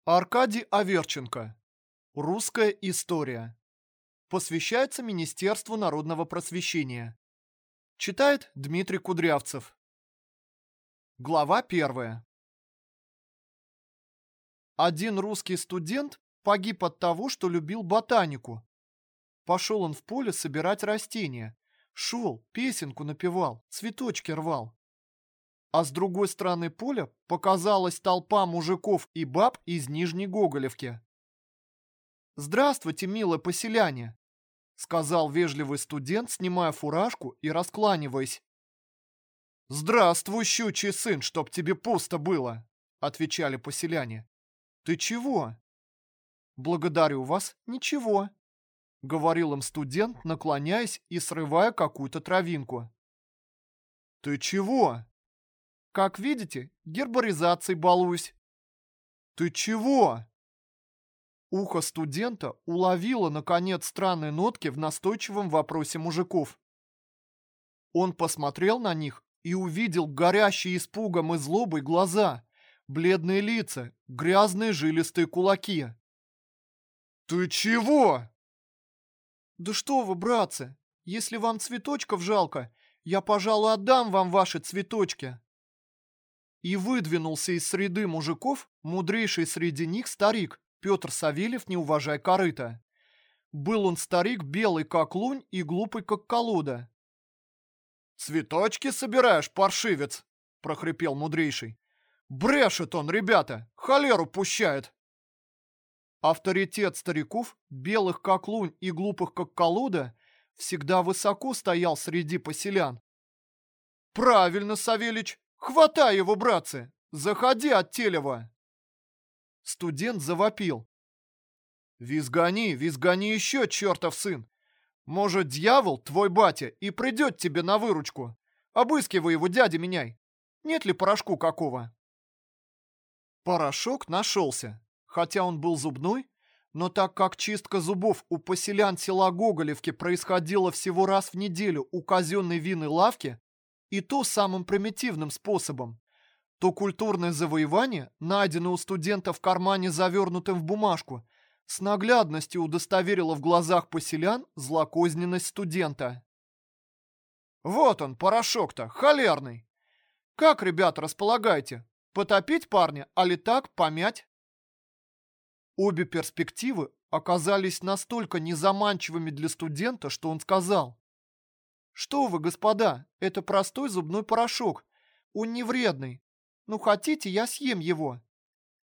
Аркадий Аверченко. Русская история. Посвящается Министерству народного просвещения. Читает Дмитрий Кудрявцев. Глава 1. Один русский студент погиб от того, что любил ботанику. Пошел он в поле собирать растения. Шел, песенку напевал, цветочки рвал. А с другой стороны поля показалась толпа мужиков и баб из Нижней Гоголевки. «Здравствуйте, милые поселяне!» — сказал вежливый студент, снимая фуражку и раскланиваясь. «Здравствуй, щучий сын, чтоб тебе пусто было!» — отвечали поселяне. «Ты чего?» «Благодарю вас, ничего», — говорил им студент, наклоняясь и срывая какую-то травинку. «Ты чего?» «Как видите, гербаризацией балуюсь». «Ты чего?» Ухо студента уловило, наконец, странные нотки в настойчивом вопросе мужиков. Он посмотрел на них и увидел горящие испугом и злобой глаза, бледные лица, грязные жилистые кулаки. «Ты чего?» «Да что вы, братцы, если вам цветочков жалко, я, пожалуй, отдам вам ваши цветочки». И выдвинулся из среды мужиков мудрейший среди них старик Петр Савельев, не уважая корыта. Был он старик белый, как лунь, и глупый, как колода. «Цветочки собираешь, паршивец?» – прохрипел мудрейший. «Брешет он, ребята, холеру пущает!» Авторитет стариков, белых, как лунь, и глупых, как колода, всегда высоко стоял среди поселян. «Правильно, Савельич! Хватай его, братцы! Заходи от Телева!» Студент завопил. «Визгани, визгани еще, чертов сын! Может, дьявол, твой батя, и придет тебе на выручку? Обыскивай его, дядя, меняй! Нет ли порошку какого?» Порошок нашелся, хотя он был зубной, но так как чистка зубов у поселян села Гоголевки происходила всего раз в неделю у казенной винной лавки, и то самым примитивным способом, то культурное завоевание, найденное у студента в кармане завернутым в бумажку, с наглядностью удостоверило в глазах поселян злокозненность студента. «Вот он, порошок-то, холерный! Как, ребята, располагаете? Потопить парня, али так, помять?» Обе перспективы оказались настолько незаманчивыми для студента, что он сказал: «Что вы, господа, это простой зубной порошок. Он не вредный. Ну, хотите, я съем его.